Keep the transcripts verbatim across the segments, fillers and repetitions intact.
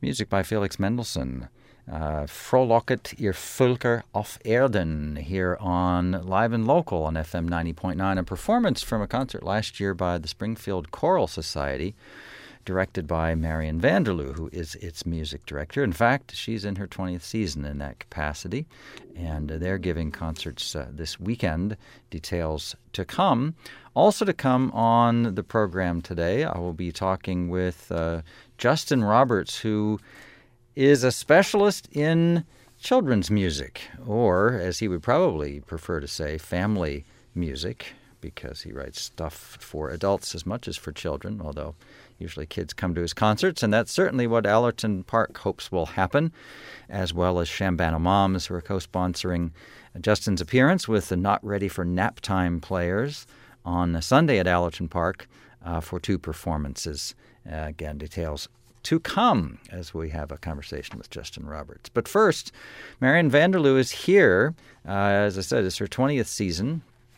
Music by Felix Mendelssohn. Uh, Frohlocket ihr Völker auf Erden here on Live and Local on F M ninety point nine. A performance from a concert last year by the Springfield Choral Society, directed by Marian Vanderloo, who is its music director. In fact, she's in her twentieth season in that capacity, and uh, they're giving concerts uh, this weekend. Details to come. Also to come on the program today, I will be talking with uh, Justin Roberts, who is a specialist in children's music, or, as he would probably prefer to say, family music, because he writes stuff for adults as much as for children, although usually kids come to his concerts, and that's certainly what Allerton Park hopes will happen, as well as Shambano Moms, who are co-sponsoring Justin's appearance with the Not Ready for Nap Time Players on Sunday at Allerton Park uh, for two performances. Uh, again, details to come as we have a conversation with Justin Roberts. But first, Marian Vanderloo is here. Uh, as I said, it's her twentieth season.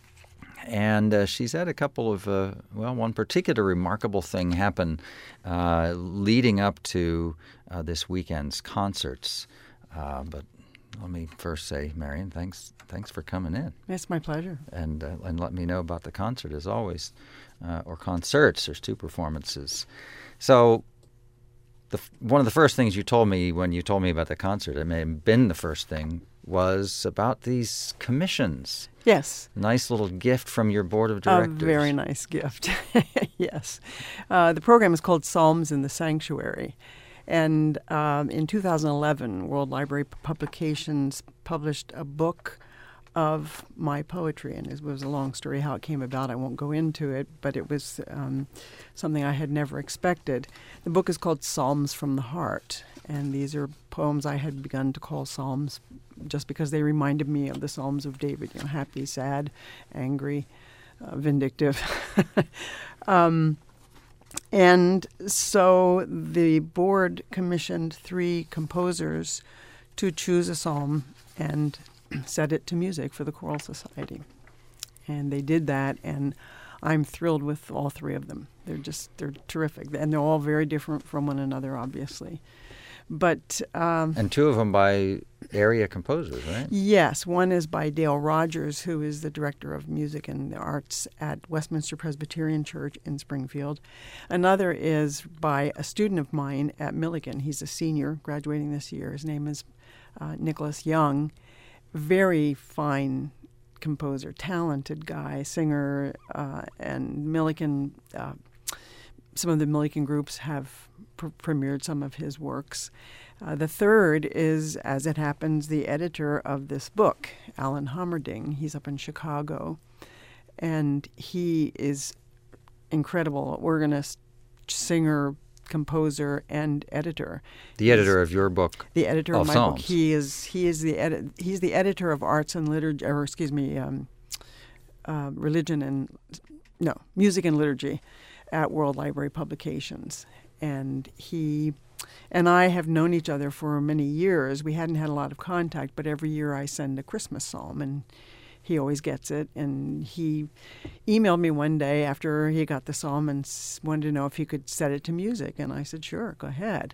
And uh, she's had a couple of, uh, well, one particular remarkable thing happen uh, leading up to uh, this weekend's concerts. Uh, but let me first say, Marian, thanks thanks for coming in. It's my pleasure. And uh, and let me know about the concert, as always, uh, or concerts. There's two performances. So the one of the first things you told me when you told me about the concert, it may have been the first thing, was about these commissions. Yes. Nice little gift from your board of directors. A very nice gift, yes. Uh, the program is called Psalms in the Sanctuary. And um, in two thousand eleven, World Library Publications published a book of my poetry. And it was a long story how it came about. I won't go into it, but it was um, something I had never expected. The book is called Psalms from the Heart. And these are poems I had begun to call psalms just because they reminded me of the Psalms of David, you know, happy, sad, angry, uh, vindictive. um, and so the board commissioned three composers to choose a psalm and set it to music for the Choral Society. And they did that, and I'm thrilled with all three of them. They're just, they're terrific. And they're all very different from one another, obviously. But um, and two of them by area composers, right? Yes. One is by Dale Rogers, who is the director of music and the arts at Westminster Presbyterian Church in Springfield. Another is by a student of mine at Milligan. He's a senior graduating this year. His name is uh, Nicholas Young. Very fine composer, talented guy, singer, uh, and Milligan. Uh, some of the Milligan groups have pr- premiered some of his works. Uh, the third is, as it happens, the editor of this book, Alan Hommerding. He's up in Chicago, and he is incredible organist, singer, composer, and editor. The editor he's, of your book, the editor of, of my Psalms. book. He is he is the edi- he's the editor of arts and liturgy, or excuse me, um, uh, religion and no music and liturgy at World Library Publications. And he and I have known each other for many years. We hadn't had a lot of contact, but every year I send a Christmas psalm, and he always gets it. And he emailed me one day after he got the psalm and wanted to know if he could set it to music. And I said, sure, go ahead.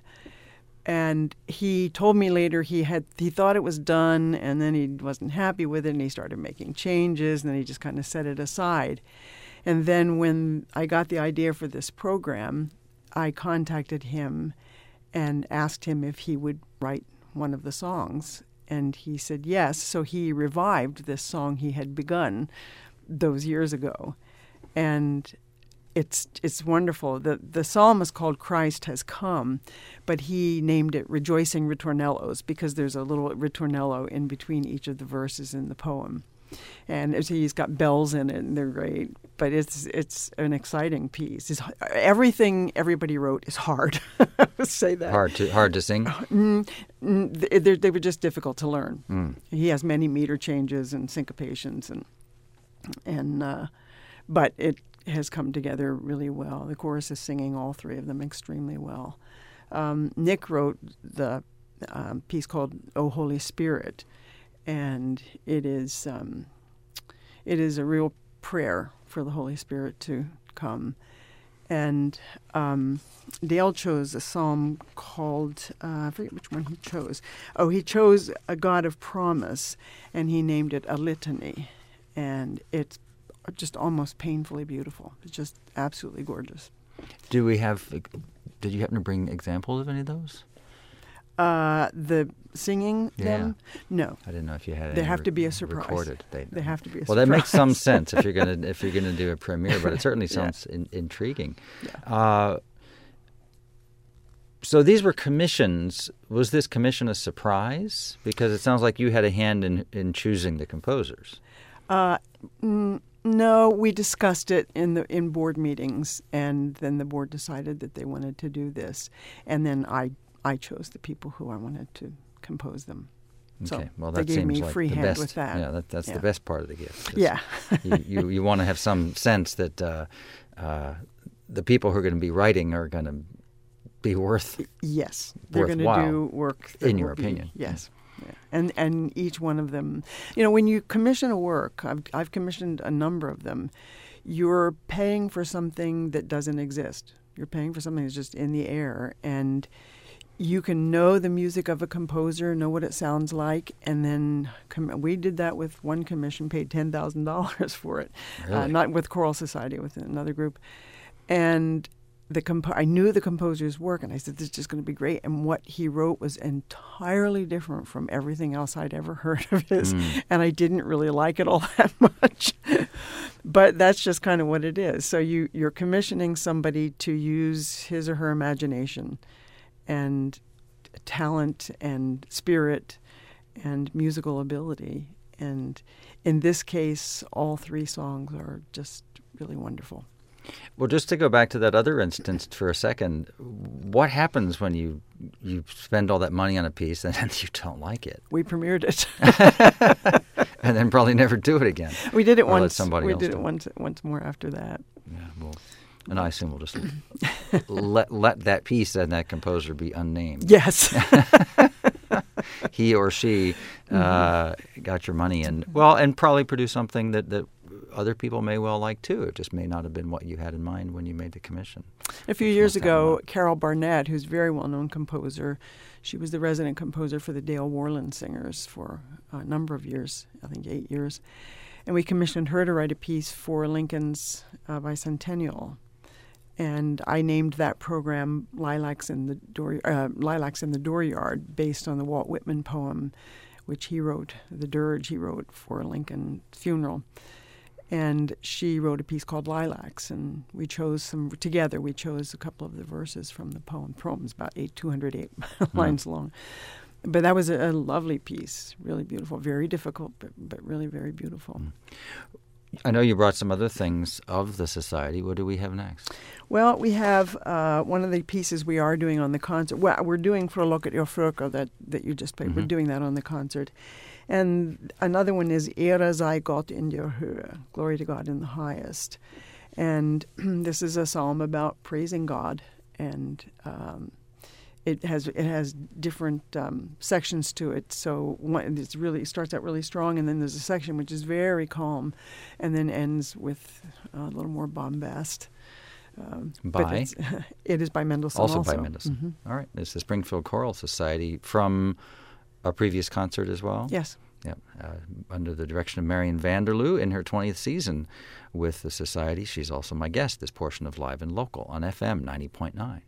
And he told me later he had he thought it was done, and then he wasn't happy with it, and he started making changes, and then he just kind of set it aside. And then when I got the idea for this program, I contacted him and asked him if he would write one of the songs. And he said yes. So he revived this song he had begun those years ago. And it's it's wonderful. The, the psalm is called Christ Has Come, but he named it Rejoicing Ritornellos because there's a little ritornello in between each of the verses in the poem. And he's got bells in it, and they're great. But it's it's an exciting piece. It's, everything everybody wrote is hard. I would say that hard to hard to sing. Mm, mm, they, they were just difficult to learn. Mm. He has many meter changes and syncopations, and and uh, but it has come together really well. The chorus is singing all three of them extremely well. Um, Nick wrote the um, piece called "O Holy Spirit." And it is um, it is a real prayer for the Holy Spirit to come. And um, Dale chose a psalm called, uh, I forget which one he chose. Oh, he chose A God of Promise, and he named it a litany. And it's just almost painfully beautiful. It's just absolutely gorgeous. Do we have, did you happen to bring examples of any of those? Uh, the singing Yeah. them? No. I didn't know if you had. They any have to be a re- surprise. Recorded. They, They have to be a well, that makes some surprise. sense if you're gonna if you're gonna do a premiere, but it certainly sounds in, intriguing. Yeah. Uh, so these were commissions. Was this commission a surprise? Because it sounds like you had a hand in in choosing the composers. Uh, n- no, we discussed it in the in board meetings, and then the board decided that they wanted to do this, and then I I chose the people who I wanted to compose them. So Okay, well they that gave seems me like free the hand best. with that. Yeah, that, that's Yeah. the best part of the gift. 'Cause Yeah. you you, you want to have some sense that uh, uh, the people who are going to be writing are going to be worth. Yes, they're going to Worthwhile, do work that in your will be- opinion. Yes, yeah. and and each one of them, you know, when you commission a work, I've I've commissioned a number of them. You're paying for something that doesn't exist. You're paying for something that's just in the air, and you can know the music of a composer, know what it sounds like, and then com- we did that with one commission, paid ten thousand dollars for it, uh, Really? not with Choral Society, with another group, and. The compo- I knew the composer's work, and I said, this is just going to be great. And what he wrote was entirely different from everything else I'd ever heard of his, Mm. and I didn't really like it all that much. But that's just kind of what it is. So you, you're commissioning somebody to use his or her imagination and talent and spirit and musical ability. And in this case, all three songs are just really wonderful. Well, just to go back to that other instance for a second, what happens when you you spend all that money on a piece and then you don't like it, We premiered it. and then probably never do it again? We did it Or let once. somebody we else did do it it. once once more after that. Yeah, well, and I assume we'll just let let that piece and that composer be unnamed. Yes. He or she uh, got your money, and well, and probably produce something that that other people may well like too. It just may not have been what you had in mind when you made the commission. A few Which years must have ago, been Carol Barnett, who's a very well-known composer, she was the resident composer for the Dale Worland Singers for a number of years, I think eight years. And we commissioned her to write a piece for Lincoln's uh, bicentennial. And I named that program Lilacs in the Door, uh, Lilacs in the Dooryard, based on the Walt Whitman poem, which he wrote, the dirge he wrote for Lincoln's funeral. And she wrote a piece called Lilacs, and we chose some together. We chose a couple of the verses from the poem. The poem's about eight, two hundred eight lines long. But that was a, a lovely piece, really beautiful, very difficult, but, but really very beautiful. Mm. I know you brought some other things of the society. What do we have next? Well, we have uh, one of the pieces we are doing on the concert. Well, we're doing Frölocket your fröker that, that you just played. Mhm. We're doing that on the concert. And another one is Ära sei Gott in der Höhe, Glory to God in the highest. And this is a psalm about praising God, and um, it has it has different um, sections to it. So one, it's really it starts out really strong, and then there's a section which is very calm, and then ends with a little more bombast. Um, but By? it's, it is by Mendelssohn. Also, Also, by Mendelssohn. Mhm. All right. It's the Springfield Choral Society from a previous concert as well? Yes. Yep. Uh, under the direction of Marion Vanderloo in her twentieth season with the Society. She's also my guest this portion of Live and Local on F M ninety point nine.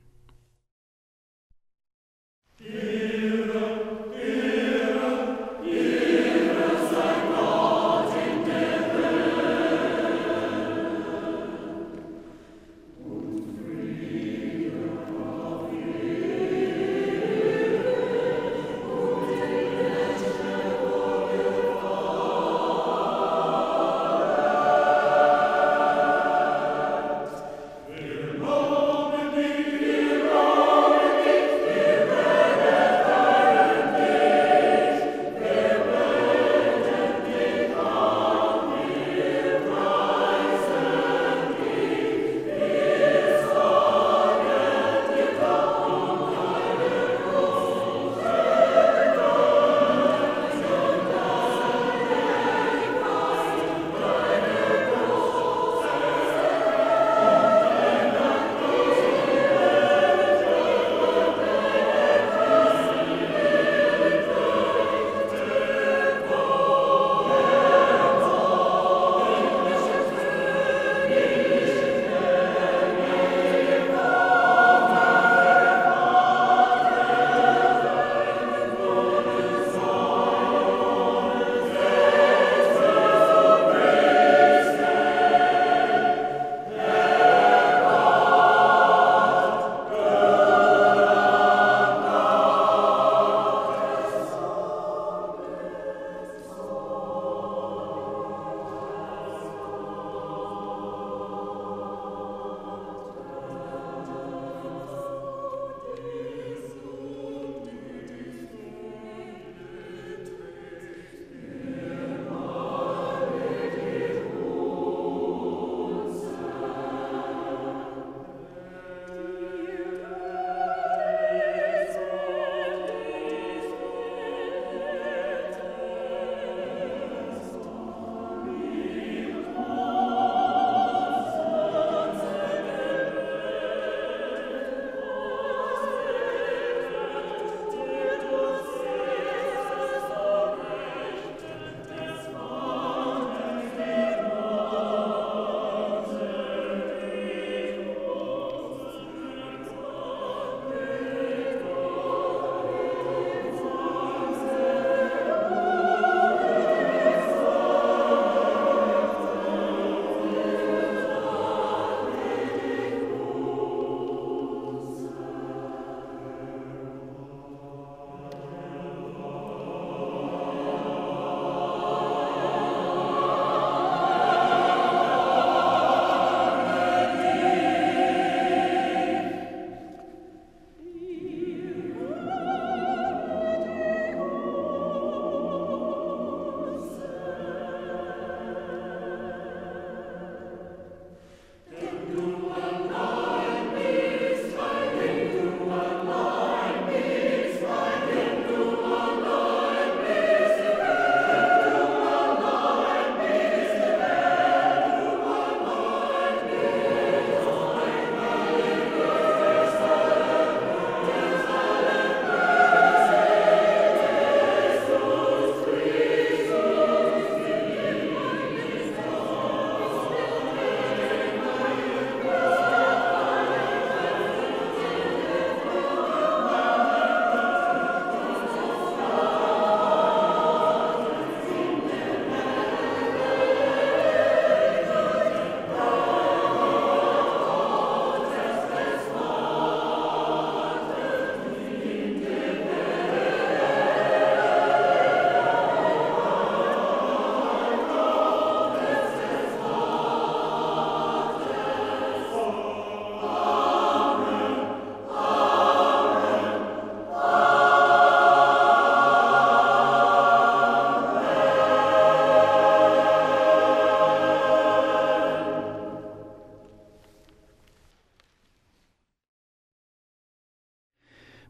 Amen.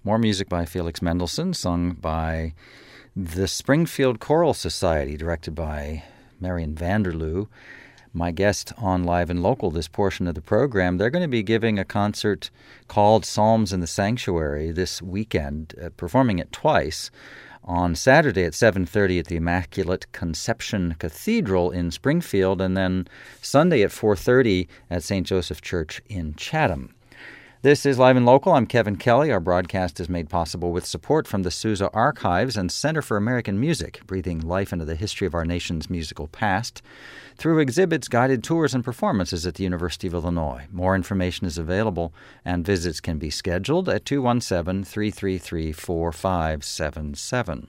More music by Felix Mendelssohn, sung by the Springfield Choral Society, directed by Marion Vanderloo. My guest on Live and Local, this portion of the program, they're going to be giving a concert called Psalms in the Sanctuary this weekend, uh, performing it twice. On Saturday at seven thirty at the Immaculate Conception Cathedral in Springfield, and then Sunday at four thirty at Saint Joseph Church in Chatham. This is Live and Local. I'm Kevin Kelly. Our broadcast is made possible with support from the Sousa Archives and Center for American Music, breathing life into the history of our nation's musical past through exhibits, guided tours, and performances at the University of Illinois. More information is available, and visits can be scheduled at two one seven, three three three, four five seven seven.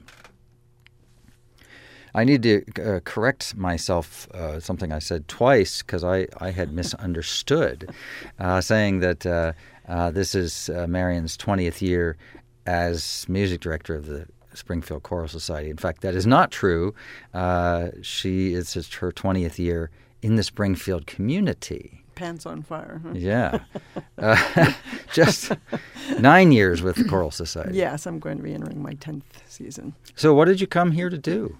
I need to uh, correct myself, uh, something I said twice, because I, I had misunderstood, uh, saying that uh, uh, this is uh, Marion's twentieth year as music director of the Springfield Choral Society. In fact, that is not true. Uh, she is it's her twentieth year in the Springfield community. Pants on fire. Huh? Yeah. Uh, just nine years with the Choral Society. Yes, I'm going to be entering my tenth season. So what did you come here to do?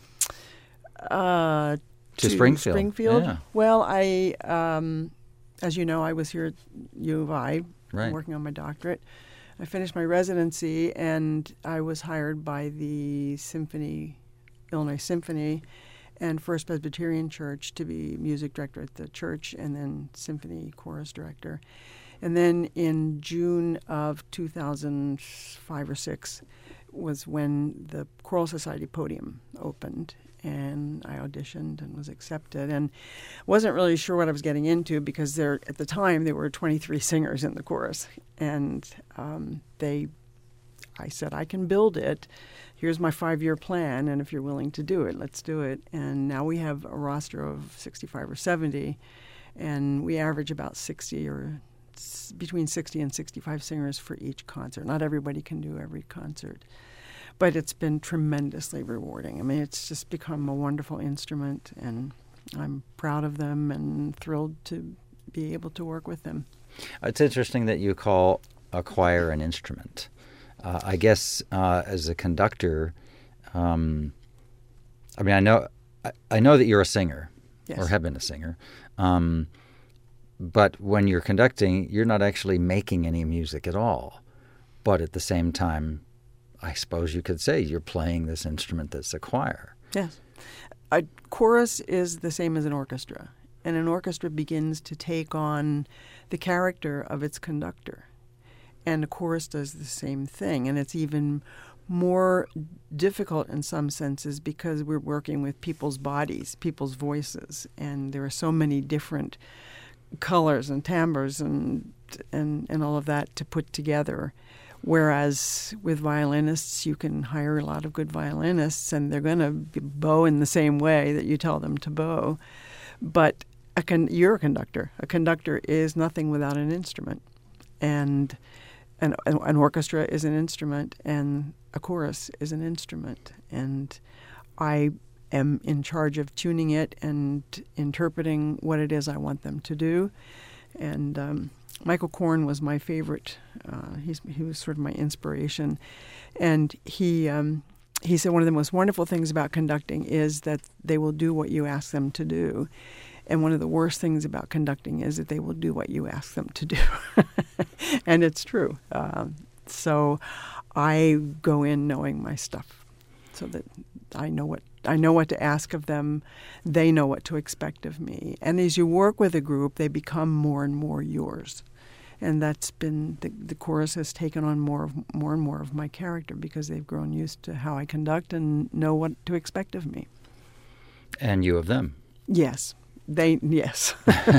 Uh, to, to Springfield. Springfield. Yeah. Well, I, um, as you know, I was here at U of I, right. working on my doctorate. I finished my residency, and I was hired by the Symphony, Illinois Symphony, and First Presbyterian Church to be music director at the church, and then symphony chorus director. And then in June of two thousand five or six was when the Choral Society podium opened. And I auditioned and was accepted, and wasn't really sure what I was getting into, because there at the time there were twenty-three singers in the chorus, and um, they, I said, I can build it. Here's my five-year plan, and if you're willing to do it, let's do it. And now we have a roster of sixty-five or seventy, and we average about sixty or s- between sixty and sixty-five singers for each concert. Not everybody can do every concert. But it's been tremendously rewarding. I mean, it's just become a wonderful instrument, and I'm proud of them and thrilled to be able to work with them. It's interesting that you call a choir an instrument. Uh, I guess uh, as a conductor, um, I mean, I know I, I know that you're a singer, yes. or have been a singer, um, but when you're conducting, you're not actually making any music at all. But at the same time, I suppose you could say you're playing this instrument that's a choir. Yes. A chorus is the same as an orchestra, and an orchestra begins to take on the character of its conductor. And a chorus does the same thing, and it's even more difficult in some senses because we're working with people's bodies, people's voices, and there are so many different colors and timbres and and, and all of that to put together. Whereas with violinists, you can hire a lot of good violinists, and they're going to bow in the same way that you tell them to bow. But a con- you're a conductor. A conductor is nothing without an instrument. And an, an orchestra is an instrument, and a chorus is an instrument. And I am in charge of tuning it and interpreting what it is I want them to do. And um, Michael Korn was my favorite. Uh, he's, he was sort of my inspiration. And he um, he said one of the most wonderful things about conducting is that they will do what you ask them to do. And one of the worst things about conducting is that they will do what you ask them to do. And it's true. Uh, so I go in knowing my stuff so that I know what I know what to ask of them. They know what to expect of me. And as you work with a group, they become more and more yours. And that's been, the, the chorus has taken on more of, more and more of my character because they've grown used to how I conduct and know what to expect of me. And you of them. Yes. They, yes.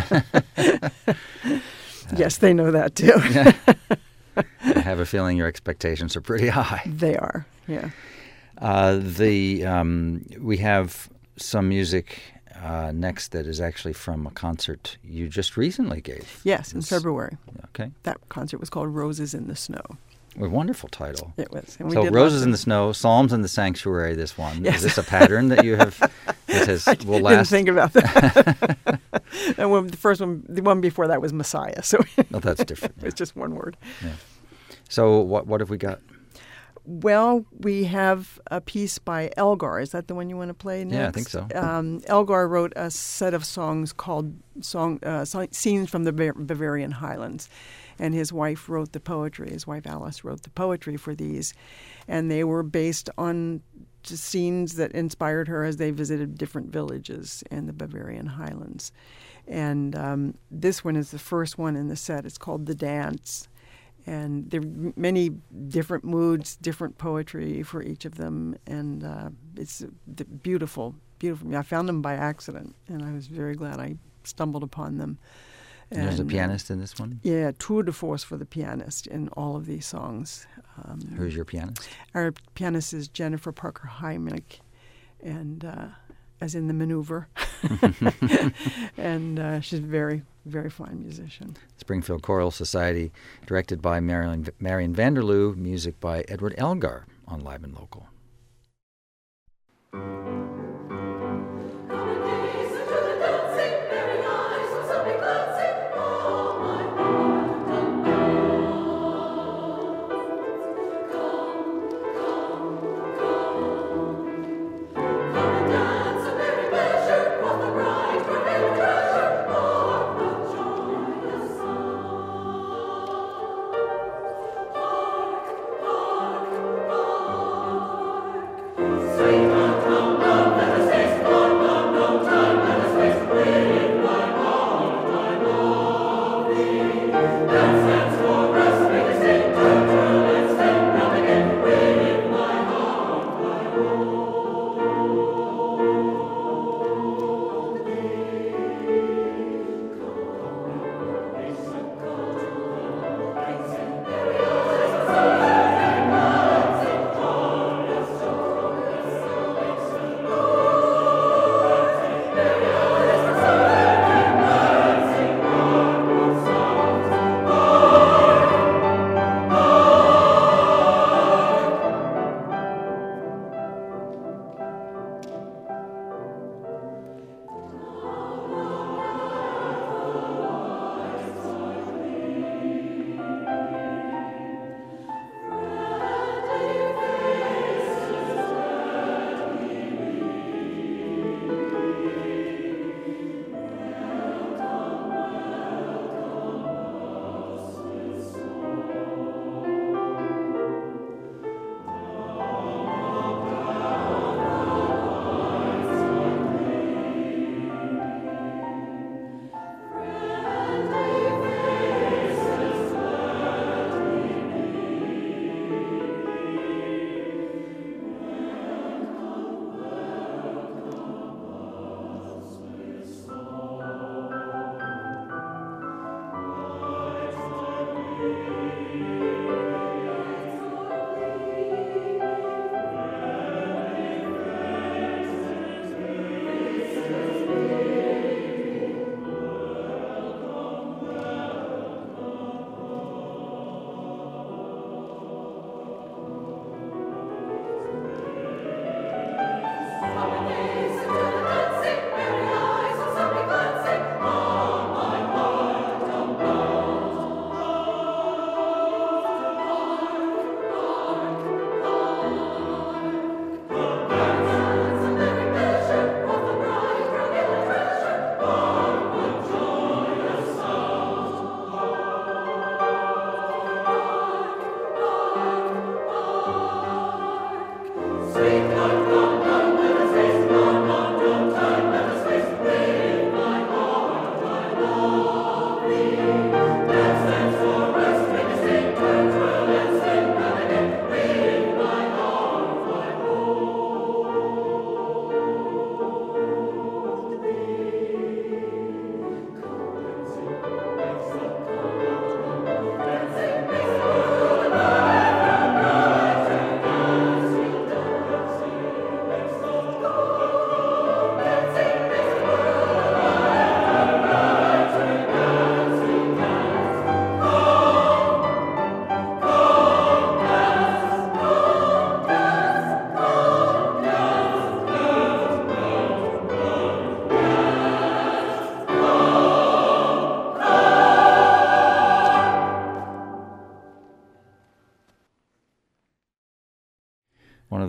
Yes, they know that too. I have a feeling your expectations are pretty high. They are, yeah. Uh, the um, we have some music uh, next that is actually from a concert you just recently gave. Yes, in It's, February. Okay. That concert was called Roses in the Snow. A wonderful title. It was. And we so did Roses lots in of- the Snow, Psalms in the Sanctuary, this one. Yes. Is this a pattern that you have that has, I will didn't last? think about that. And when, the first one, the one before that was Messiah, so No, that's different. it's just one word. Yeah. So what what have we got? Well, we have a piece by Elgar. Is that the one you want to play next? Yeah, I think so. Um, Elgar wrote a set of songs called song uh, so- Scenes from the Bav- Bavarian Highlands. And his wife wrote the poetry. His wife Alice wrote the poetry for these. And they were based on scenes that inspired her as they visited different villages in the Bavarian Highlands. And um, this one is the first one in the set. It's called The Dance. And there are many different moods, different poetry for each of them. And uh, it's beautiful, beautiful. I found them by accident, and I was very glad I stumbled upon them. And there's a pianist in this one? Yeah, tour de force for the pianist in all of these songs. Um, Who's your pianist? Our pianist is Jennifer Parker Heimlich, and uh, as in the maneuver. And uh, she's a very, very fine musician. Springfield Choral Society, directed by Marion, Marion Vanderloo, music by Edward Elgar on Live and Local.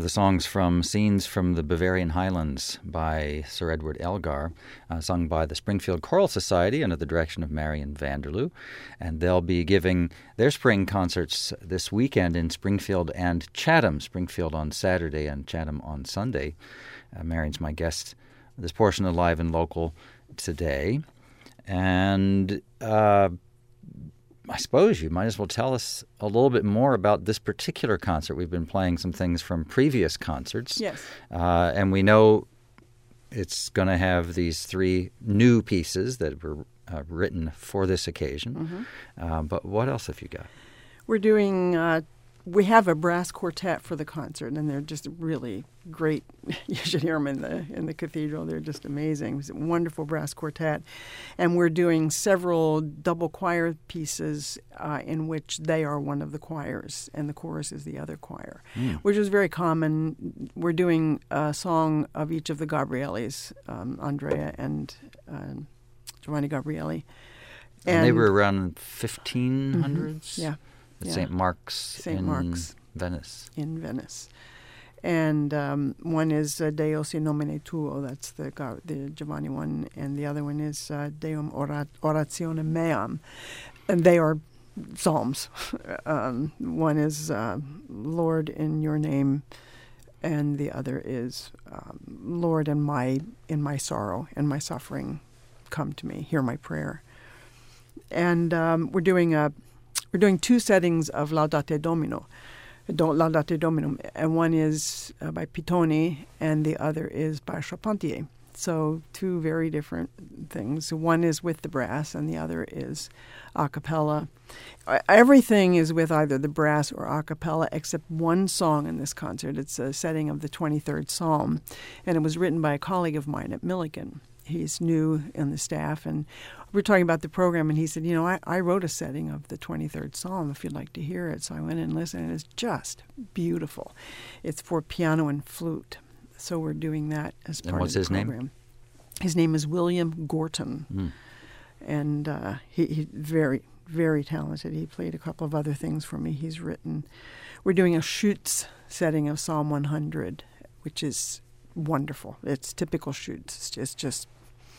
the songs from Scenes from the Bavarian Highlands by Sir Edward Elgar, uh, sung by the Springfield Choral Society under the direction of Marion Vanderloo. And they'll be giving their spring concerts this weekend in Springfield and Chatham. Springfield on Saturday and Chatham on Sunday. Uh, Marion's my guest this portion of Live and Local today. And uh, I suppose you might as well tell us a little bit more about this particular concert. We've been playing some things from previous concerts. Yes. Uh, and we know it's going to have these three new pieces that were uh, written for this occasion. Mm-hmm. Uh, but what else have you got? We're doing, uh, we have a brass quartet for the concert, and they're just really great. You should hear them in the in the cathedral. They're just amazing. It's a wonderful brass quartet. And we're doing several double choir pieces uh, in which they are one of the choirs, and the chorus is the other choir, mm. which is very common. We're doing a song of each of the Gabrielis, um, Andrea and uh, Giovanni Gabrieli. And, and they were around fifteen hundreds? Mm-hmm. Yeah. At yeah. Saint Mark's Saint in Mark's. Venice. In Venice. And um, one is uh, Deus in nomine tuo, that's the the Giovanni one, and the other one is uh, Deum orat- oratione meam, and they are psalms. um, one is uh, Lord in your name, and the other is um, Lord in my in my sorrow and my suffering, come to me, hear my prayer. And um, we're doing a we're doing two settings of Laudate Domino. Laudate Dominum, and one is uh, by Pittoni, and the other is by Charpentier. So two very different things. One is with the brass, and the other is a cappella. Everything is with either the brass or a cappella, except one song in this concert. It's a setting of the twenty-third Psalm, and it was written by a colleague of mine at Millikan. He's new in the staff, and we were talking about the program, and he said, you know, I, I wrote a setting of the twenty-third Psalm if you'd like to hear it. So I went and listened, and it's just beautiful. It's for piano and flute. So we're doing that as part and what's of the his program. Name? His name is William Gorton, mm. and uh, he, he's very, very talented. He played a couple of other things for me. He's written. We're doing a Schütz setting of Psalm one hundred, which is wonderful. It's typical Schütz. It's just, it's just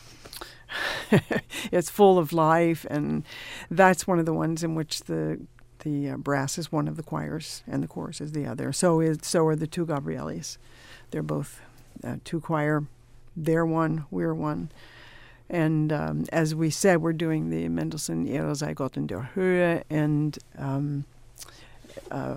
it's full of life, and that's one of the ones in which the the uh, brass is one of the choirs and the chorus is the other. So is so are the two Gabrielis. They're both uh, two choir. They're one, we're one. And um, as we said, we're doing the Mendelssohn Ihre sei Gott in der Höhe and um, uh,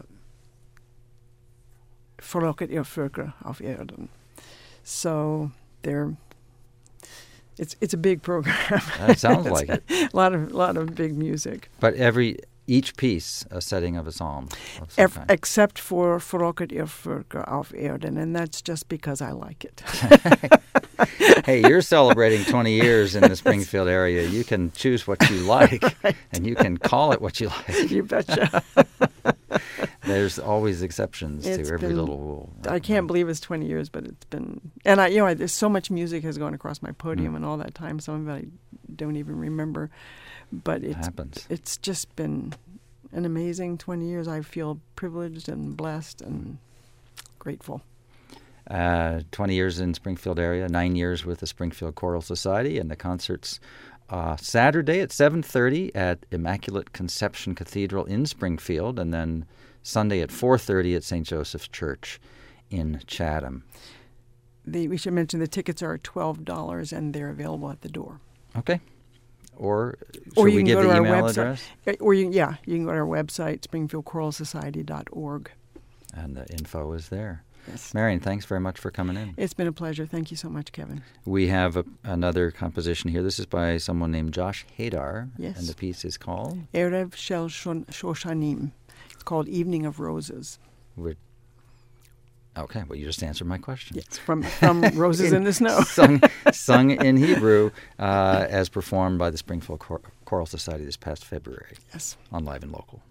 Verlocket ihr Völker auf Erden. So they're It's it's a big program. That sounds like it. A lot of lot of big music. But every each piece a setting of a psalm. Of some Eff, kind. Except for Verlocket ihr Völker auf Erden, and that's just because I like it. Hey, you're celebrating twenty years in the Springfield area. You can choose what you like, right. and you can call it what you like. You betcha. There's always exceptions It's to every been, little rule. I can't believe it's twenty years, but it's been, and I, you know, I, there's so much music has gone across my podium mm. and all that time. Some of it I don't even remember, but it's, it happens. It's just been an amazing twenty years. I feel privileged and blessed and grateful. Uh, twenty years in Springfield area, nine years with the Springfield Choral Society, and the concerts uh, Saturday at seven thirty at Immaculate Conception Cathedral in Springfield, and then Sunday at four thirty at Saint Joseph's Church in Chatham. The, we should mention the tickets are twelve dollars, and they're available at the door. Okay. Or should or you we can give go the to email our address? website. Or you, yeah, you can go to our website, springfield choral society dot org. And the info is there. Yes. Marion, thanks very much for coming in. It's been a pleasure. Thank you so much, Kevin. We have a, another composition here. This is by someone named Josh Hadar. Yes. And the piece is called? Erev Shel Shoshanim. It's called Evening of Roses. We're, okay, well, you just answered my question. Yes, from, from Roses in, in the Snow. sung, sung in Hebrew uh, as performed by the Springfield Chor- Choral Society this past February. Yes. On Live and Local.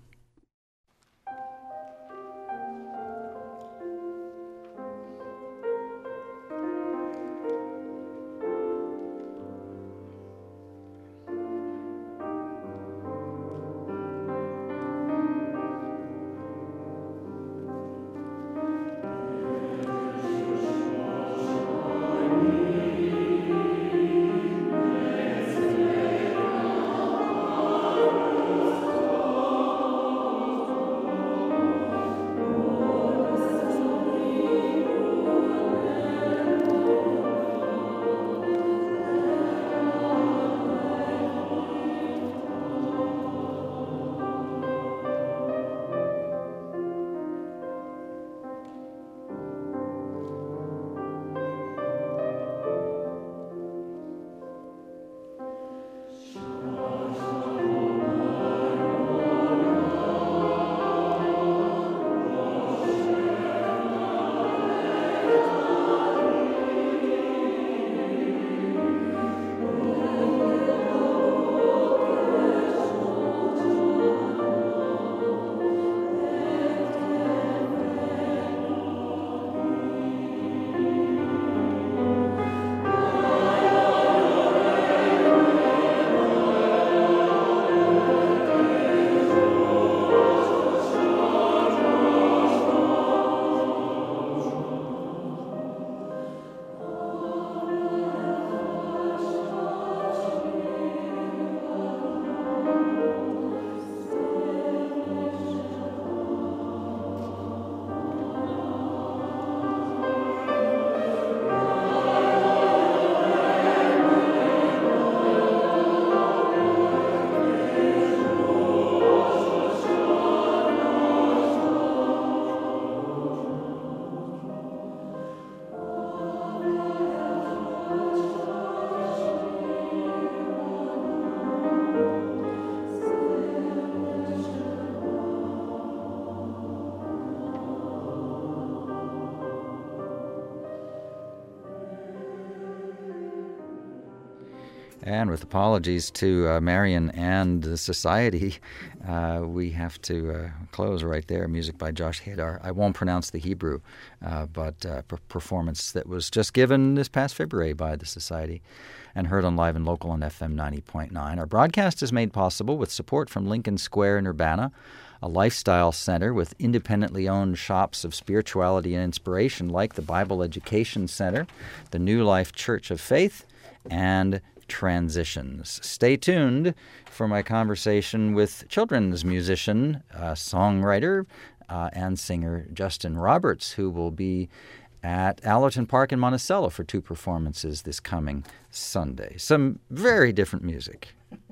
And with apologies to uh, Marion and the Society, uh, we have to uh, close right there. Music by Josh Hadar. I won't pronounce the Hebrew, uh, but uh, per- performance that was just given this past February by the Society and heard on Live and Local on F M ninety point nine. Our broadcast is made possible with support from Lincoln Square in Urbana, a lifestyle center with independently owned shops of spirituality and inspiration like the Bible Education Center, the New Life Church of Faith, and Transitions. Stay tuned for my conversation with children's musician, uh, songwriter, uh, and singer Justin Roberts, who will be at Allerton Park in Monticello for two performances this coming Sunday. Some very different music.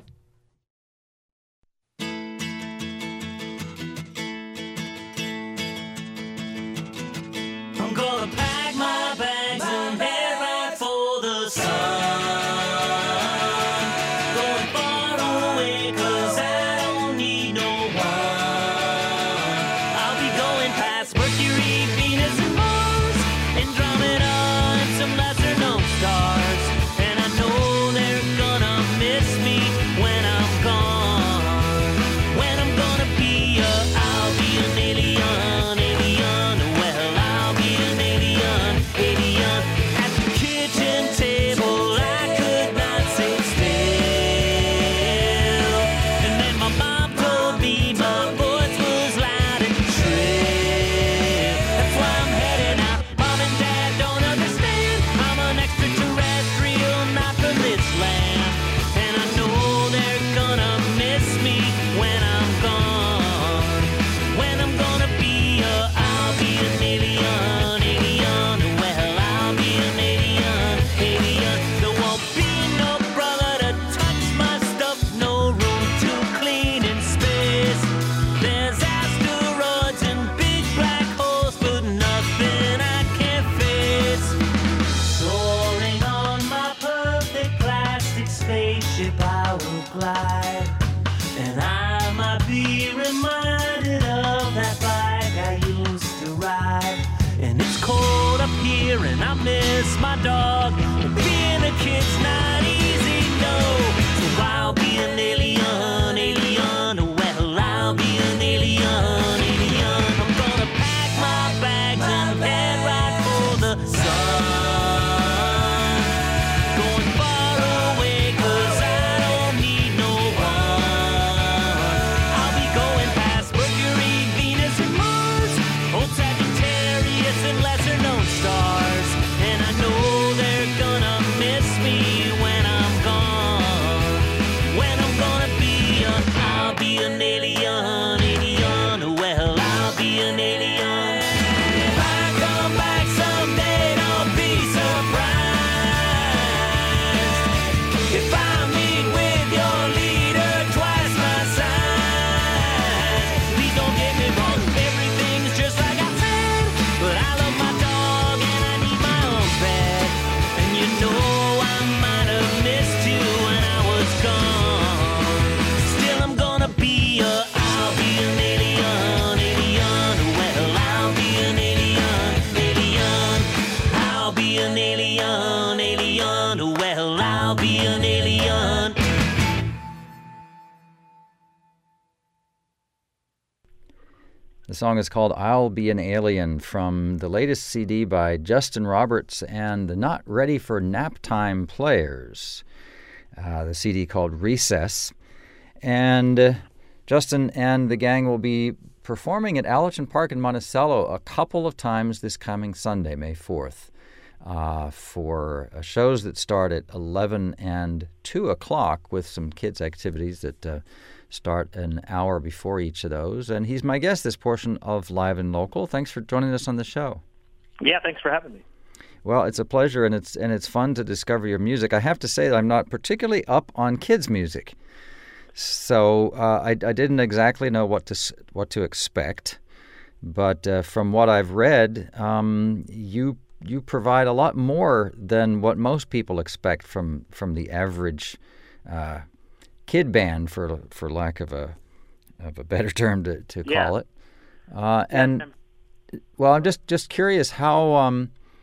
I'm gonna pack my bags and head right for the sun. Going far away 'cause I don't need no one. I'll be going past Mercury, Venus, and Mars, Andromeda, and some lesser known stars. And I know they're gonna miss me when I'm gone. When I'm gonna be a, I'll be an alien, alien. Well, I'll be an alien, alien. At the kitchen table, I could not sit still. And then my mom told me my voice was loud and shrill. That's why I'm heading out. Mom and Dad don't understand. I'm an extraterrestrial, not from this land. And I know they're gonna miss me when I'm gone. When I'm gonna be a, I'll be an alien, alien. Well, I'll be an alien, alien. There won't be no brother to touch my stuff, no room to clean in space. There's asteroids and big black holes, but nothing I can't face. Soaring on my perfect plastic spaceship, I will glide. And I might be reminded of that bike I used to ride. And it's cold up here and I miss my dog. But being a kid's not easy, no. So I'll be an alien, alien. Well, I'll be an alien, alien. I'm gonna pack my bags and head right for the sun. Going far away 'cause I don't need no one. I'll be going past Mercury, Venus, and Mars, old Sagittarius and lesser known stars. And I know they're gonna miss me when I'm gone. When I'm gonna be a, I'll be an alien, alien. Well, I'll be an alien. If I come back someday, don't be surprised. If I meet with your leader twice my size, please don't get me wrong, everything's just like I said. But I love my dog and I need my own bed. And you know I might have missed you when I was gone. Still I'm gonna be a, I'll be an alien, alien. Well, I'll be an alien, alien. I'll be an alien, alien. Well, I'll be an alien. The song is called I'll Be an Alien from the latest C D by Justin Roberts and the Not Ready for Nap Time Players. Uh, the C D called Recess. And uh, Justin and the gang will be performing at Allerton Park in Monticello a couple of times this coming Sunday, May fourth, uh, for uh, shows that start at eleven and two o'clock with some kids' activities that uh, start an hour before each of those. And he's my guest this portion of Live and Local. Thanks for joining us on the show. Yeah, thanks for having me. Well, it's a pleasure, and it's and it's fun to discover your music. I have to say that I'm not particularly up on kids' music, so uh, I, I didn't exactly know what to what to expect. But uh, from what I've read, um, you you provide a lot more than what most people expect from from the average uh, kid band, for for lack of a of a better term to, to Yeah. call it. Uh, and well, I'm just, just curious how um,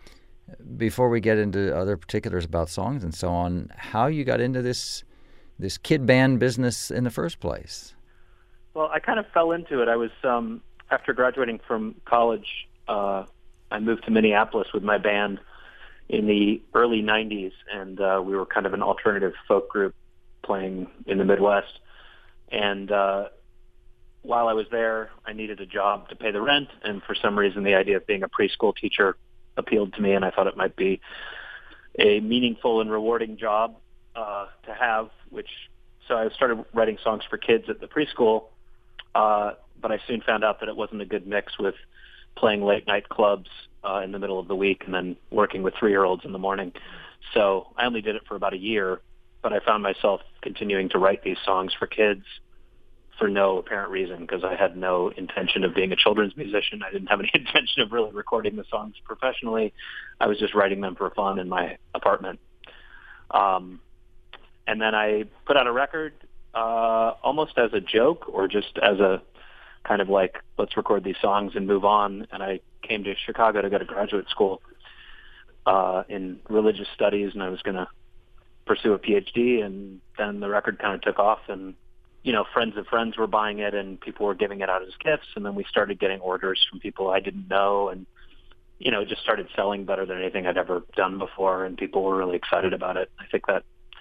before we get into other particulars about songs and so on, how you got into this this kid band business in the first place. Well, I kind of fell into it. I was, um, after graduating from college, uh, I moved to Minneapolis with my band in the early nineties, and uh, we were kind of an alternative folk group playing in the Midwest. And uh, while I was there, I needed a job to pay the rent, and for some reason the idea of being a preschool teacher appealed to me, and I thought it might be a meaningful and rewarding job uh, to have, which, so I started writing songs for kids at the preschool, uh, but I soon found out that it wasn't a good mix with playing late night clubs uh, in the middle of the week and then working with three-year-olds in the morning. So I only did it for about a year, but I found myself continuing to write these songs for kids for no apparent reason, because I had no intention of being a children's musician. I didn't have any intention of really recording the songs professionally. I was just writing them for fun in my apartment. Um, and then I put out a record uh, almost as a joke, or just as a kind of like, let's record these songs and move on. And I came to Chicago to go to graduate school uh, in religious studies, and I was going to pursue a P H D, and then the record kind of took off, and you know, friends of friends were buying it, and people were giving it out as gifts, and then we started getting orders from people I didn't know, and you know, it just started selling better than anything I'd ever done before, and people were really excited about it. I think that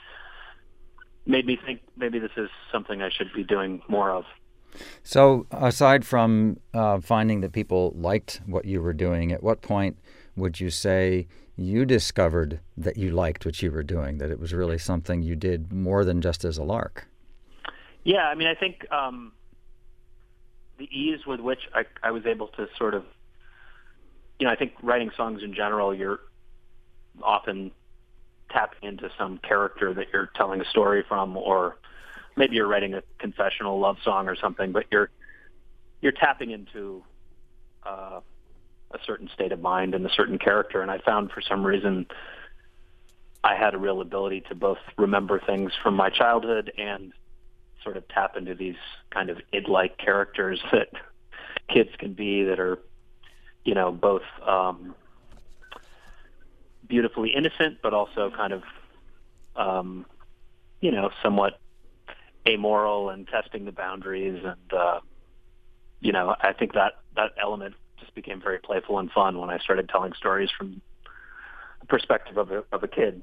made me think maybe this is something I should be doing more of. So aside from uh, finding that people liked what you were doing, at what point would you say you discovered that you liked what you were doing, that it was really something you did more than just as a lark? Yeah, I mean, I think um, the ease with which I, I was able to sort of, you know, I think writing songs in general, you're often tapping into some character that you're telling a story from, or maybe you're writing a confessional love song or something, but you're you're tapping into uh, a certain state of mind and a certain character. And I found for some reason I had a real ability to both remember things from my childhood and sort of tap into these kind of id-like characters that kids can be, that are, you know, both um, beautifully innocent, but also kind of, um, you know, somewhat amoral and testing the boundaries. And, uh, you know, I think that, that element just became very playful and fun when I started telling stories from the perspective of a, of a kid.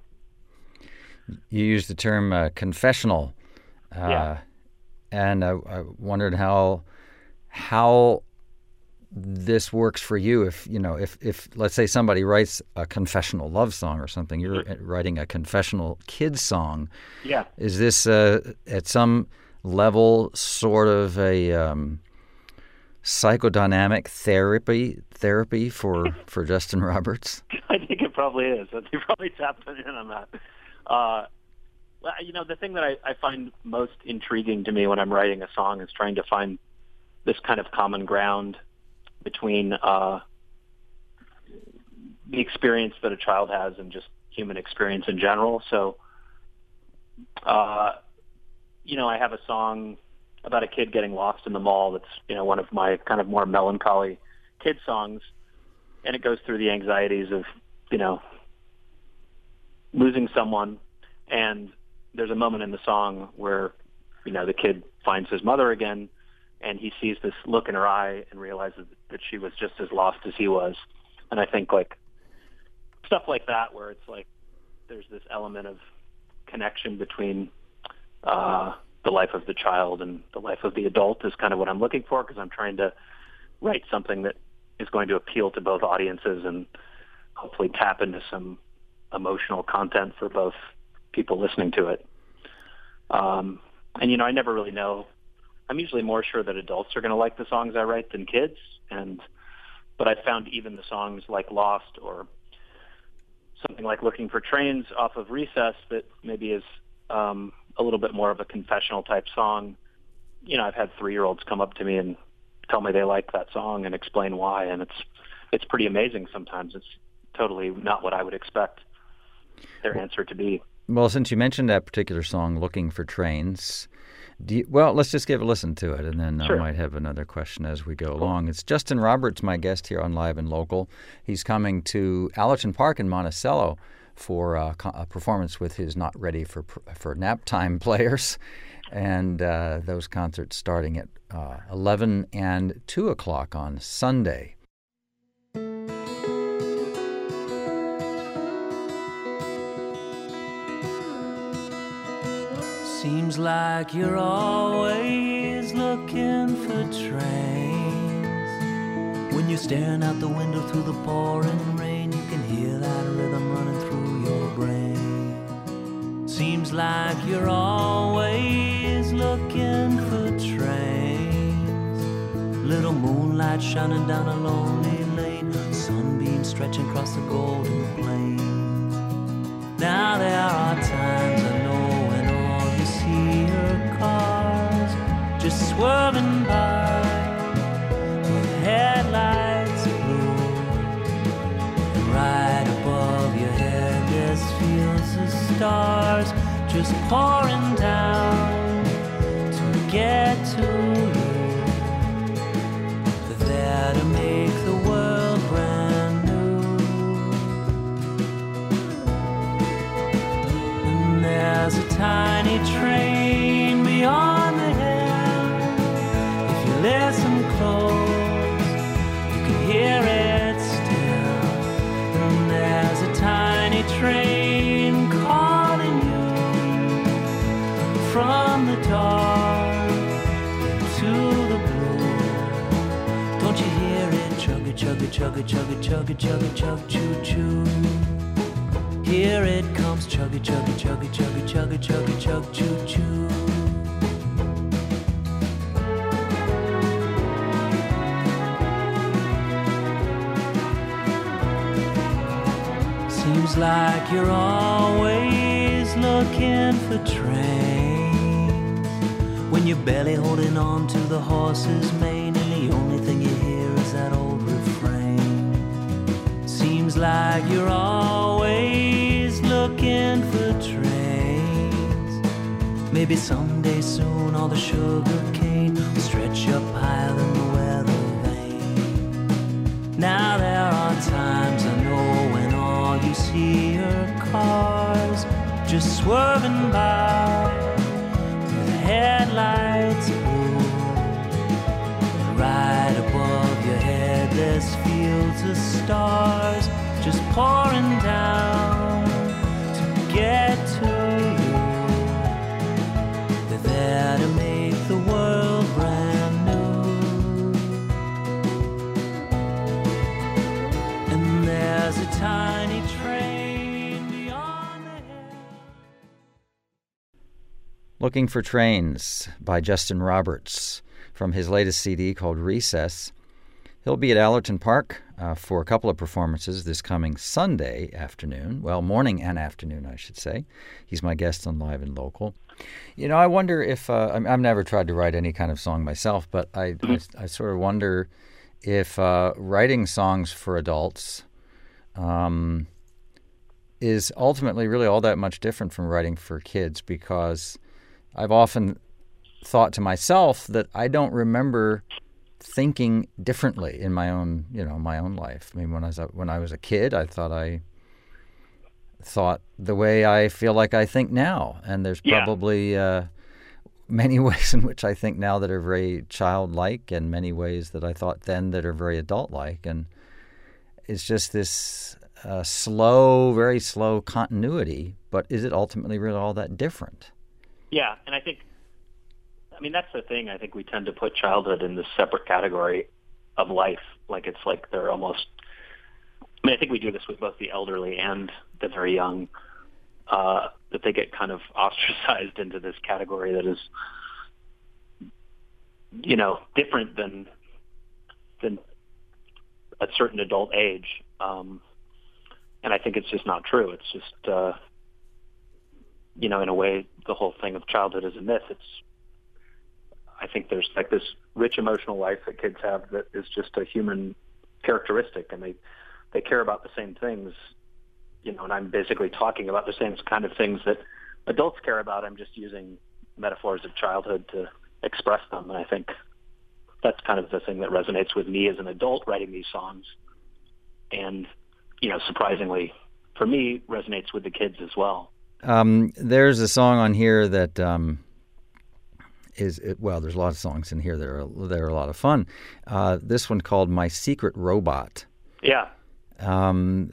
You used the term uh, confessional. Uh, yeah. And I, I wondered how how this works for you. If you know, if, if let's say somebody writes a confessional love song or something, you're mm-hmm. writing a confessional kid song. Yeah. Is this uh, at some level sort of a um, psychodynamic therapy therapy for, for Justin Roberts? I think it probably is. You probably tapped in on that. Uh, Well, you know, the thing that I, I find most intriguing to me when I'm writing a song is trying to find this kind of common ground between uh, the experience that a child has and just human experience in general. So, uh, you know, I have a song about a kid getting lost in the mall that's, you know, one of my kind of more melancholy kid songs, and it goes through the anxieties of, you know, losing someone. And there's a moment in the song where, you know, the kid finds his mother again, and he sees this look in her eye and realizes that she was just as lost as he was. And I think, like, stuff like that, where it's like there's this element of connection between uh, the life of the child and the life of the adult is kind of what I'm looking for, because I'm trying to write something that is going to appeal to both audiences and hopefully tap into some emotional content for both people listening to it. Um, and, you know, I never really know. I'm usually more sure that adults are going to like the songs I write than kids. And, but I found even the songs like Lost or something like Looking for Trains off of Recess that maybe is um, a little bit more of a confessional type song. You know, I've had three-year-olds come up to me and tell me they like that song and explain why. And it's, it's pretty amazing sometimes. It's totally not what I would expect their answer to be. Well, since you mentioned that particular song, Looking for Trains, Do you, well, let's just give a listen to it, and then Sure. I might have another question as we go along. It's Justin Roberts, my guest here on Live and Local. He's coming to Allerton Park in Monticello for uh, co- a performance with his Not Ready for for Nap Time players, and uh, those concerts starting at uh, eleven and two o'clock on Sunday. Seems like you're always looking for trains. When you're staring out the window through the pouring rain, you can hear that rhythm running through your brain. Seems like you're always looking for trains. Little moonlight shining down a lonely lane, sunbeams stretching across the golden plains. Now there are times I know when all you see are cars just swerving by with headlights blue. And right above your head there's fields of stars just pouring down to get to you. They're there to make the world brand new. And there's a tiny train beyond the hill. If you listen close, you can hear it still. And there's a tiny train calling you from the dark into the blue. Don't you hear it? Chugga, chugga, chugga, chugga, chugga, chugga, chug, choo, choo. Here it comes, chugga, chugga, chugga, chugga, chugga, chugga, chug, choo, choo. Seems like you're always looking for trains. When you're barely holding on to the horse's mane, and the only thing you hear is that old refrain. Seems like you're always looking for trains. Maybe someday soon all the sugar cane will stretch up higher than the weather vane. Now there are times I know when all you see are cars just swerving by with headlights blue. And right above your head there's fields of stars just pouring down to get to you. They're there to make the world brand new. And there's a tiny train beyond the hill. Looking for Trains by Justin Roberts from his latest C D called Recess. He'll be at Allerton Park uh, for a couple of performances this coming Sunday afternoon. Well, morning and afternoon, I should say. He's my guest on Live and Local. You know, I wonder if, uh, I've never tried to write any kind of song myself, but I, I, I sort of wonder if uh, writing songs for adults um, is ultimately really all that much different from writing for kids, because I've often thought to myself that I don't remember thinking differently in my own, you know, my own life. I mean, when I was a, when I was a kid, I thought I thought the way I feel like I think now, and there's Yeah. probably uh, many ways in which I think now that are very childlike, and many ways that I thought then that are very adult-like, and it's just this uh, slow, very slow continuity. But is it ultimately really all that different? Yeah, and I think, I mean, that's the thing. I think we tend to put childhood in this separate category of life. Like it's like they're almost, I mean, I think we do this with both the elderly and the very young, uh, that they get kind of ostracized into this category that is, you know, different than than a certain adult age. Um, and I think it's just not true. It's just, uh, you know, in a way, the whole thing of childhood is a myth. It's, I think there's like this rich emotional life that kids have that is just a human characteristic, and they, they care about the same things, you know, and I'm basically talking about the same kind of things that adults care about. I'm just using metaphors of childhood to express them. And I think that's kind of the thing that resonates with me as an adult writing these songs. And, you know, surprisingly, for me, resonates with the kids as well. Um, there's a song on here that um, is, well, there's a lot of songs in here that are, that are a lot of fun. Uh, this one called My Secret Robot. Yeah. Um,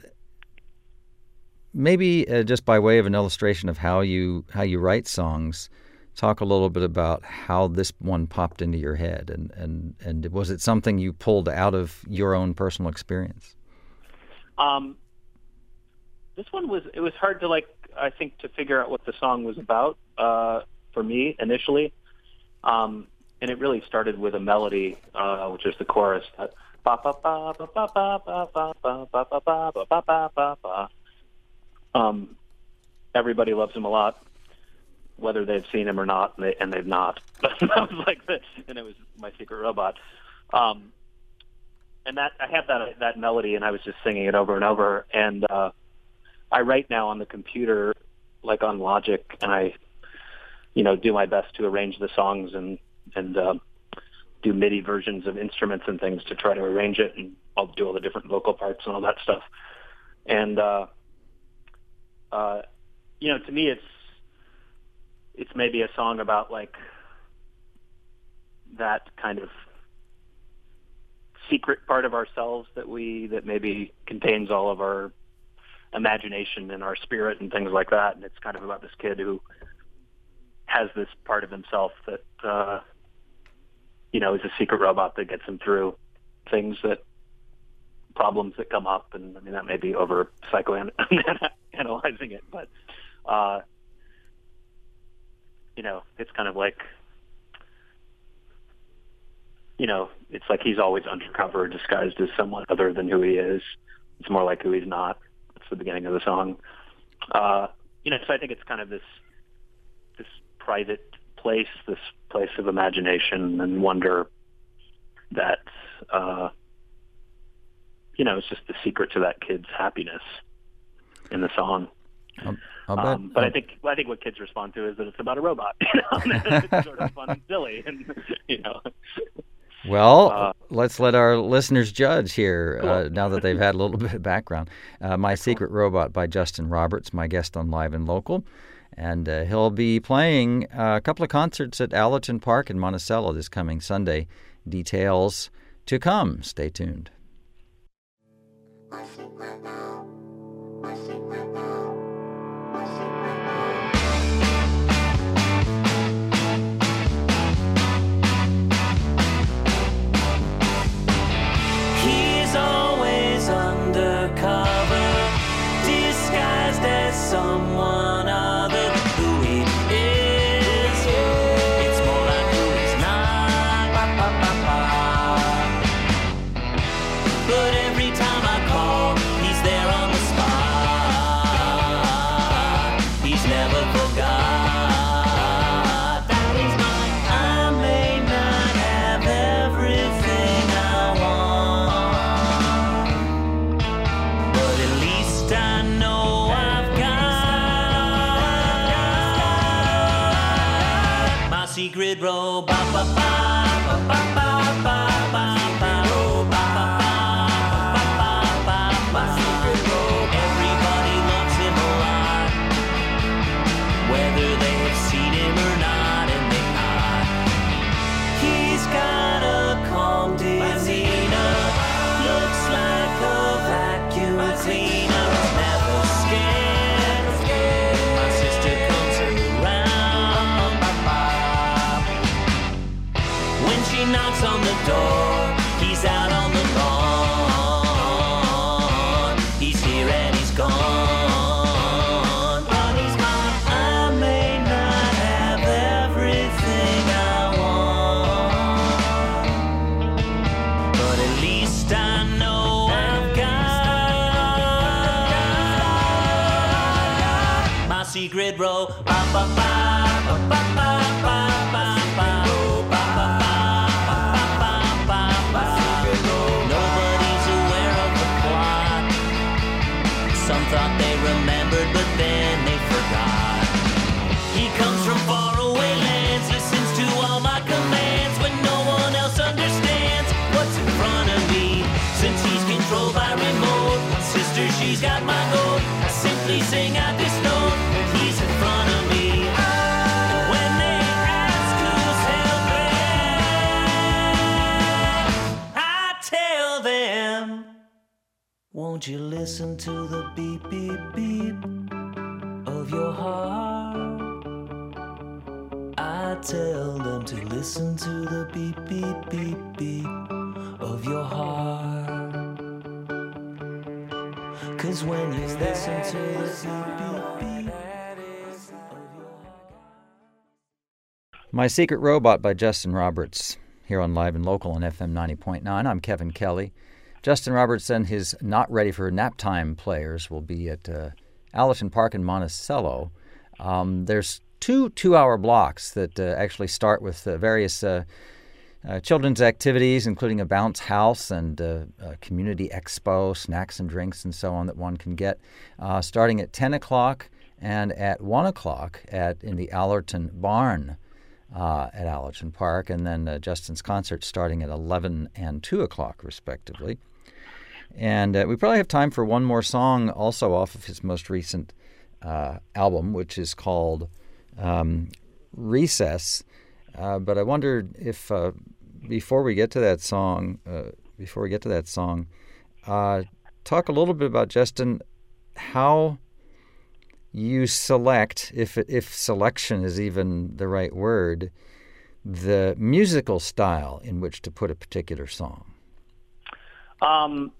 maybe uh, just by way of an illustration of how you how you write songs, talk a little bit about how this one popped into your head, and, and, and was it something you pulled out of your own personal experience? Um, this one was, it was hard to, like, I think, to figure out what the song was about uh, for me initially. Um, and it really started with a melody, uh, which is the chorus. That, ba ba ba ba ba ba ba ba ba ba ba ba ba ba ba ba. Um, everybody loves him a lot, whether they've seen him or not, and, they, and they've not. But that was like the, and it was My Secret Robot. Um, and that I had that that melody, and I was just singing it over and over. And uh, I write now on the computer, like on Logic, and I, you know, do my best to arrange the songs and and uh, do MIDI versions of instruments and things to try to arrange it, and I'll do all the different vocal parts and all that stuff. And uh, uh, you know, to me, it's it's maybe a song about like that kind of secret part of ourselves that we that maybe contains all of our imagination and our spirit and things like that. And it's kind of about this kid who has this part of himself that uh, you know is a secret robot that gets him through things that problems that come up. And I mean that may be over psychoanalyzing it, but uh, you know it's kind of like. You know, it's like he's always undercover, disguised as someone other than who he is. It's more like who he's not. That's the beginning of the song. Uh, you know, so I think it's kind of this this private place, this place of imagination and wonder that, uh, you know, it's just the secret to that kid's happiness in the song. I'll, I'll bet, um, but I'll... I think I think what kids respond to is that it's about a robot. You know, it's sort of fun and silly, and you know. Well, uh, let's let our listeners judge here, cool. uh, now that they've had a little bit of background. Uh, My Secret Robot by Justin Roberts, my guest on Live and Local. And uh, he'll be playing uh, a couple of concerts at Allerton Park in Monticello this coming Sunday. Details to come. Stay tuned. My secret now, my secret now, my secret now. He's always undercover, disguised as someone other than who he is. It's more like who he's not. Ba, ba, ba, ba. But every time I call, he's there on the spot. He's never forgot that he's mine. I may not have everything I want, but at least I know I've got my secret robot. Ba, ba, ba, ba, ba, ba, ba, ba, ba, ba, ba, ba. Everybody loves him a lot, whether they have seen him or not, and they've not. He's got a calm demeanor, looks like a vacuum cleaner. He's never scared. My sister comes around. When she knocks on the door, he's out on the lawn. He's here and he's gone, but he's mine. I may not have everything I want, but at least I know I've got my secret row. Ba, ba, ba, ba, ba, ba, ba, ba, ba. Ba, ba, ba, ba, ba, ba, ba. Nobody's aware of the plot. Some thought they remembered, but then they forgot. He comes from far away land. Won't you listen to the beep, beep, beep of your heart? I tell them to listen to the beep, beep, beep, beep of your heart. 'Cause when you listen to the beep, beep, beep of your heart. My Secret Robot by Justin Roberts, here on Live and Local on F M ninety point nine. I'm Kevin Kelly. Justin Roberts and his Not Ready for Nap Time players will be at uh, Allerton Park in Monticello. Um, there's two two-hour blocks that uh, actually start with uh, various uh, uh, children's activities, including a bounce house and uh, a community expo, snacks and drinks and so on that one can get, uh, starting at ten o'clock and at one o'clock at in the Allerton Barn uh, at Allerton Park, and then uh, Justin's concert starting at eleven and two o'clock, respectively. And uh, we probably have time for one more song also off of his most recent uh, album, which is called um, Recess. Uh, but I wondered if uh, before we get to that song, uh, before we get to that song, uh, talk a little bit about, Justin, how you select, if if selection is even the right word, the musical style in which to put a particular song. Um.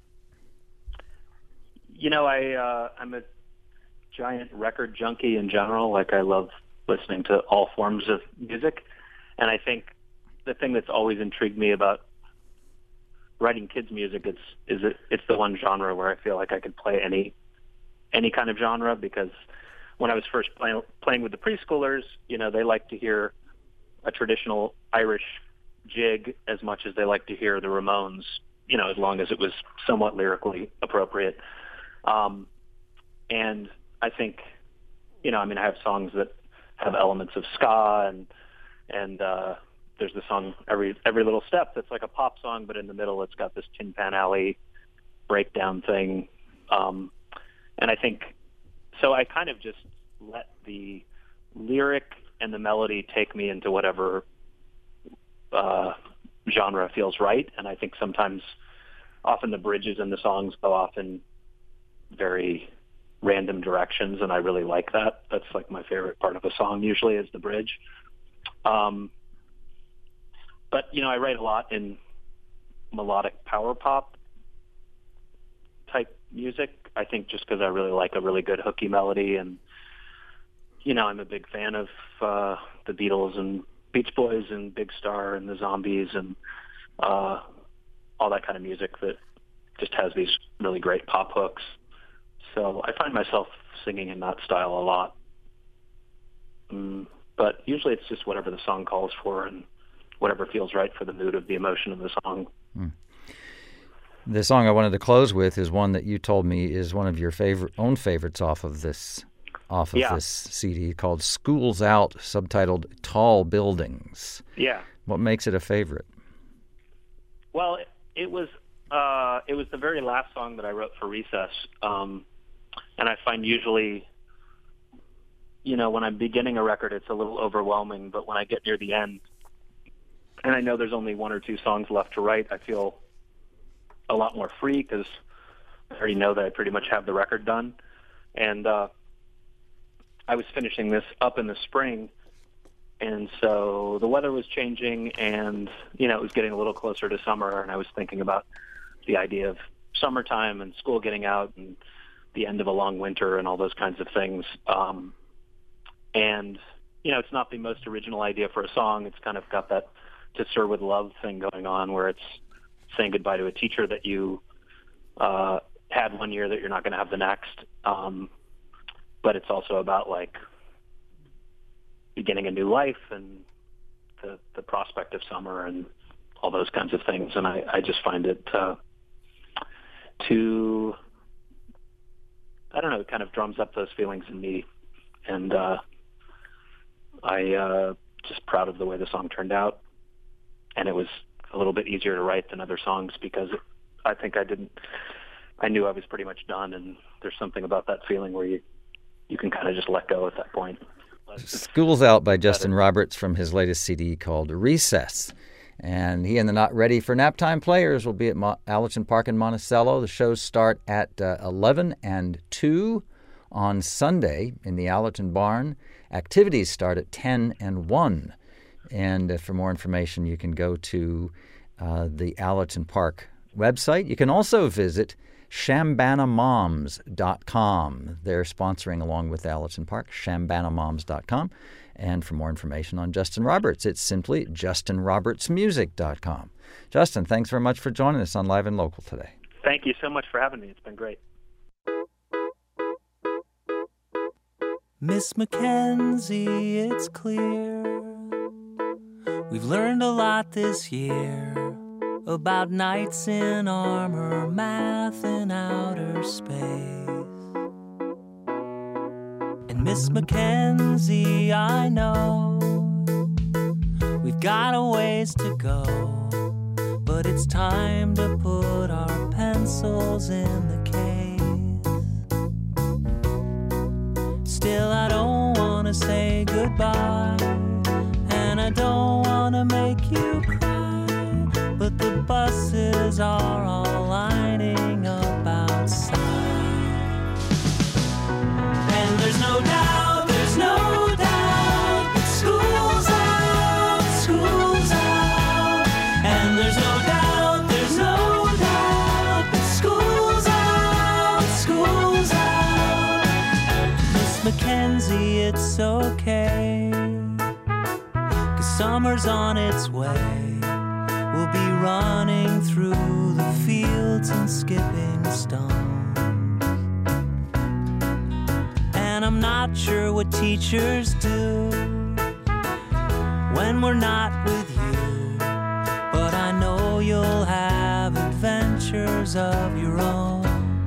You know, I, uh, I'm a giant record junkie in general. Like, I love listening to all forms of music. And I think the thing that's always intrigued me about writing kids' music is, is it, it's the one genre where I feel like I could play any any kind of genre, because when I was first play, playing with the preschoolers, you know, they like to hear a traditional Irish jig as much as they like to hear the Ramones, you know, as long as it was somewhat lyrically appropriate. Um, and I think, you know, I mean, I have songs that have elements of ska, and and uh, there's the song Every Every Little Step that's like a pop song, but in the middle it's got this Tin Pan Alley breakdown thing. Um, and I think, so I kind of just let the lyric and the melody take me into whatever uh, genre feels right. And I think sometimes, often the bridges in the songs go off in very random directions, and I really like that. That's like my favorite part of a song usually, is the bridge. Um, but, you know, I write a lot in melodic power pop type music, I think, just because I really like a really good hooky melody. And, you know, I'm a big fan of uh, the Beatles and Beach Boys and Big Star and the Zombies and uh, all that kind of music that just has these really great pop hooks. So I find myself singing in that style a lot. Mm, but usually it's just whatever the song calls for and whatever feels right for the mood of the emotion of the song. Mm. The song I wanted to close with is one that you told me is one of your favorite own favorites off of this off of yeah. this C D, called School's Out, subtitled Tall Buildings. Yeah. What makes it a favorite? Well, it, it was uh, it was the very last song that I wrote for Recess. Um, and I find usually, you know, when I'm beginning a record, it's a little overwhelming, but when I get near the end, and I know there's only one or two songs left to write, I feel a lot more free, because I already know that I pretty much have the record done. And uh, I was finishing this up in the spring, and so the weather was changing, and, you know, it was getting a little closer to summer, and I was thinking about the idea of summertime and school getting out and the end of a long winter and all those kinds of things. Um, and, you know, it's not the most original idea for a song. It's kind of got that To Sir With Love thing going on, where it's saying goodbye to a teacher that you uh, had one year that you're not going to have the next. Um, but it's also about, like, beginning a new life and the, the prospect of summer and all those kinds of things. And I, I just find it uh, too... I don't know, it kind of drums up those feelings in me. And uh, I uh, just proud of the way the song turned out. And it was a little bit easier to write than other songs, because it, I think I didn't, I knew I was pretty much done. And there's something about that feeling where you, you can kind of just let go at that point. But School's Out by Justin Roberts from his latest C D called Recess. And he and the Not Ready for Nap Time Players will be at Mo- Allerton Park in Monticello. The shows start at uh, eleven and two on Sunday in the Allerton Barn. Activities start at ten and one. And uh, for more information, you can go to uh, the Allerton Park website. You can also visit shambana moms dot com. They're sponsoring along with Allerton Park, shambana moms dot com. And for more information on Justin Roberts, it's simply justin roberts music dot com. Justin, thanks very much for joining us on Live and Local today. Thank you so much for having me. It's been great. Miss Mackenzie, it's clear we've learned a lot this year about knights in armor, math in outer space. And Miss Mackenzie, I know we've got a ways to go, but it's time to put our pencils in the case. Still, I don't want to say goodbye, and I don't want to make you cry, but the buses are all lining up outside. And there's no doubt, there's no doubt that school's out, school's out. And there's no doubt, there's no doubt that school's out, school's out. Miss Mackenzie, it's okay, 'cause summer's on its way. We'll be running through the fields and skipping stones. And I'm not sure what teachers do when we're not with you, but I know you'll have adventures of your own.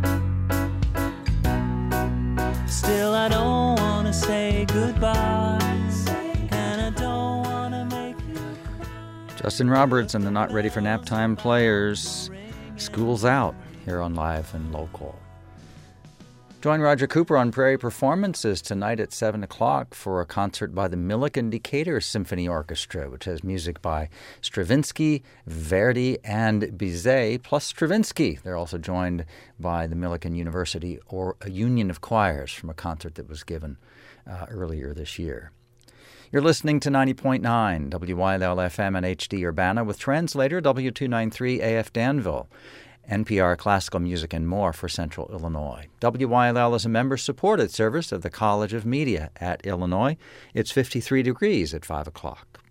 Still, I don't want to say goodbye, and I don't want to make you cry. Justin Roberts and the Not Ready for Nap Time Players. School's out here on Live and Local. Join Roger Cooper on Prairie Performances tonight at seven o'clock for a concert by the Millikan Decatur Symphony Orchestra, which has music by Stravinsky, Verdi, and Bizet, plus Stravinsky. They're also joined by the Millikan University or a Union of Choirs from a concert that was given uh, earlier this year. You're listening to ninety point nine W Y L L F M and H D Urbana with translator W two ninety-three A F Danville, N P R Classical Music and more for Central Illinois. W Y L L is a member-supported service of the College of Media at Illinois. It's fifty-three degrees at five o'clock.